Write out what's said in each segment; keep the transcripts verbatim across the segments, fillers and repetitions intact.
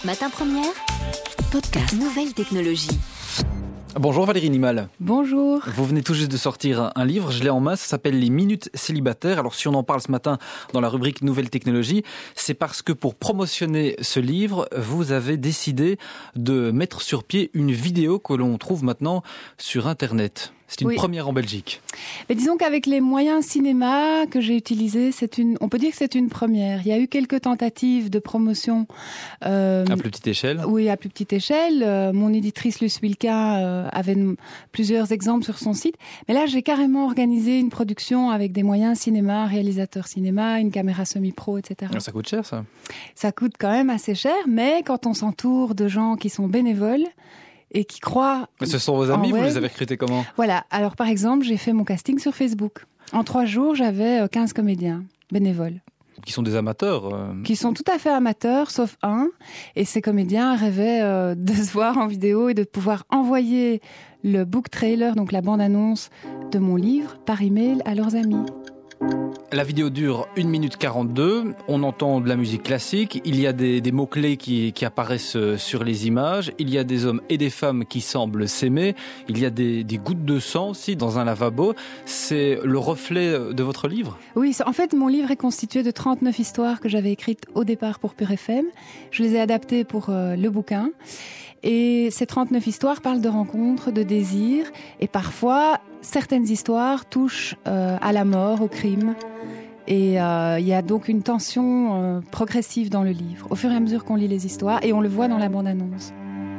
Matin Première, podcast Nouvelles Technologies. Bonjour Valérie Nimal. Bonjour. Vous venez tout juste de sortir un livre, je l'ai en main, ça s'appelle Les Minutes Célibataires. Alors si on en parle ce matin dans la rubrique Nouvelles Technologies, c'est parce que pour promotionner ce livre, vous avez décidé de mettre sur pied une vidéo que l'on trouve maintenant sur Internet. C'est une oui. première en Belgique. Mais disons qu'avec les moyens cinéma que j'ai utilisés, c'est une, on peut dire que c'est une première. Il y a eu quelques tentatives de promotion. Euh, à plus petite échelle. Oui, à plus petite échelle. Euh, mon éditrice Luce Wilka euh, avait n- plusieurs exemples sur son site. Mais là, j'ai carrément organisé une production avec des moyens cinéma, réalisateur cinéma, une caméra semi-pro, et cetera. Ça coûte cher, ça ? Ça coûte quand même assez cher, mais quand on s'entoure de gens qui sont bénévoles, et qui croient... Mais ce sont vos amis, vous les avez recrutés comment ? Voilà. Alors, par exemple, j'ai fait mon casting sur Facebook. En trois jours, j'avais quinze comédiens bénévoles. Qui sont des amateurs euh... Qui sont tout à fait amateurs, sauf un. Et ces comédiens rêvaient euh, de se voir en vidéo et de pouvoir envoyer le book trailer, donc la bande-annonce de mon livre, par email à leurs amis. La vidéo dure une minute quarante-deux, on entend de la musique classique, il y a des, des mots-clés qui, qui apparaissent sur les images, il y a des hommes et des femmes qui semblent s'aimer, il y a des, des gouttes de sang aussi dans un lavabo. C'est le reflet de votre livre ? Oui, en fait, mon livre est constitué de trente-neuf histoires que j'avais écrites au départ pour Pure F M. Je les ai adaptées pour euh, le bouquin. Et ces trente-neuf histoires parlent de rencontres, de désirs, et parfois, certaines histoires touchent euh, à la mort, au crime. Et il euh, y a donc une tension euh, progressive dans le livre, au fur et à mesure qu'on lit les histoires, et on le voit dans la bande-annonce.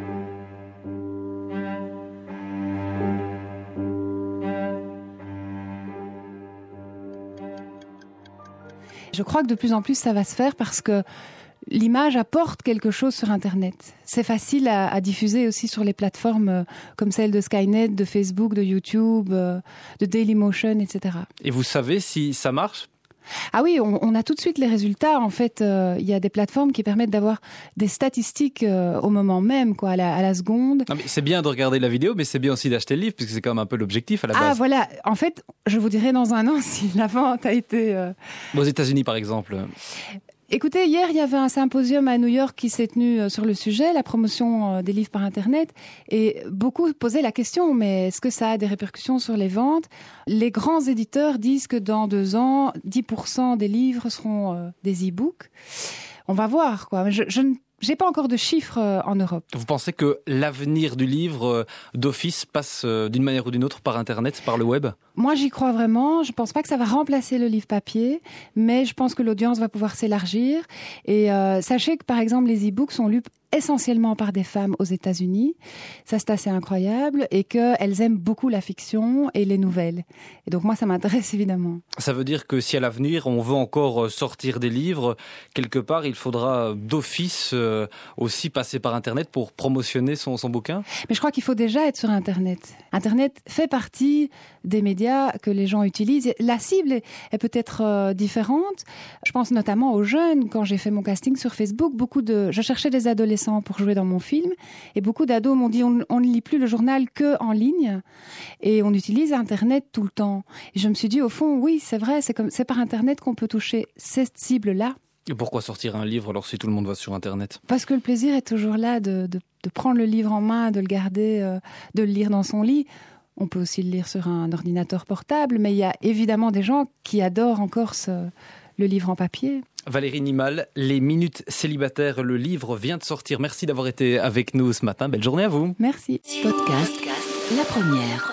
Je crois que de plus en plus, ça va se faire parce que l'image apporte quelque chose sur Internet. C'est facile à, à diffuser aussi sur les plateformes euh, comme celle de Skynet, de Facebook, de YouTube, euh, de Dailymotion, et cetera. Et vous savez si ça marche ? Ah oui, on, on a tout de suite les résultats. En fait, euh, il y a des plateformes qui permettent d'avoir des statistiques euh, au moment même, quoi, à la, à la seconde. Non, mais c'est bien de regarder la vidéo, mais c'est bien aussi d'acheter le livre, puisque c'est quand même un peu l'objectif à la base. Ah voilà, en fait, je vous dirai dans un an si la vente a été... Euh... Aux États-Unis, par exemple. Écoutez, hier, il y avait un symposium à New York qui s'est tenu sur le sujet, la promotion des livres par Internet, et beaucoup posaient la question, mais est-ce que ça a des répercussions sur les ventes ? Les grands éditeurs disent que dans deux ans, dix pour cent des livres seront euh, des e-books. On va voir, quoi. Je, je ne J'ai pas encore de chiffres en Europe. Vous pensez que l'avenir du livre d'office passe d'une manière ou d'une autre par Internet, par le web ? Moi, j'y crois vraiment. Je pense pas que ça va remplacer le livre papier, mais je pense que l'audience va pouvoir s'élargir. Et euh, sachez que, par exemple, les e-books sont lus essentiellement par des femmes aux États-Unis. Ça, c'est assez incroyable. Et qu'elles aiment beaucoup la fiction et les nouvelles. Et donc, moi, ça m'intéresse évidemment. Ça veut dire que si à l'avenir, on veut encore sortir des livres, quelque part, il faudra d'office euh, aussi passer par Internet pour promotionner son, son bouquin ? Mais je crois qu'il faut déjà être sur Internet. Internet fait partie des médias que les gens utilisent. La cible est, est peut-être euh, différente. Je pense notamment aux jeunes. Quand j'ai fait mon casting sur Facebook, beaucoup de, je cherchais des adolescents pour jouer dans mon film, et beaucoup d'ados m'ont dit on, on ne lit plus le journal que en ligne, et on utilise Internet tout le temps. Et je me suis dit au fond, oui, c'est vrai, c'est comme, c'est par Internet qu'on peut toucher cette cible-là. Et pourquoi sortir un livre alors si tout le monde va sur Internet ? Parce que le plaisir est toujours là de, de, de prendre le livre en main, de le garder, euh, de le lire dans son lit. On peut aussi le lire sur un ordinateur portable, mais il y a évidemment des gens qui adorent encore ce, le livre en papier. Valérie Nimal, Les Minutes Célibataires, le livre vient de sortir. Merci d'avoir été avec nous ce matin. Belle journée à vous. Merci. Podcast La Première.